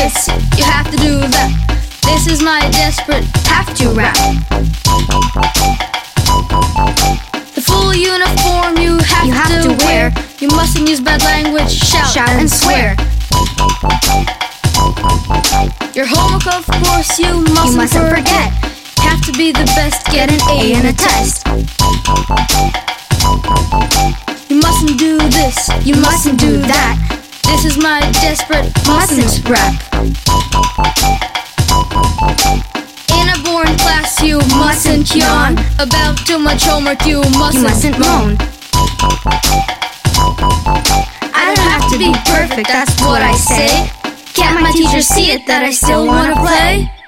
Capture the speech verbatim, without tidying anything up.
this, you have to do that. This is my desperate have to rap. The full uniform you have, you have to, to wear. You mustn't use bad language, shout, Shout and swear. Your homework, of course, you mustn't, You mustn't forget. You have to be the best, get an A in a test. You mustn't do this, you mustn't do that. This is my desperate mustn't rap. In a boring class you mustn't yawn about too much homework, you mustn't, You mustn't moan. I don't have to be perfect, that's what I say. Can't my teacher see it that I still wanna play?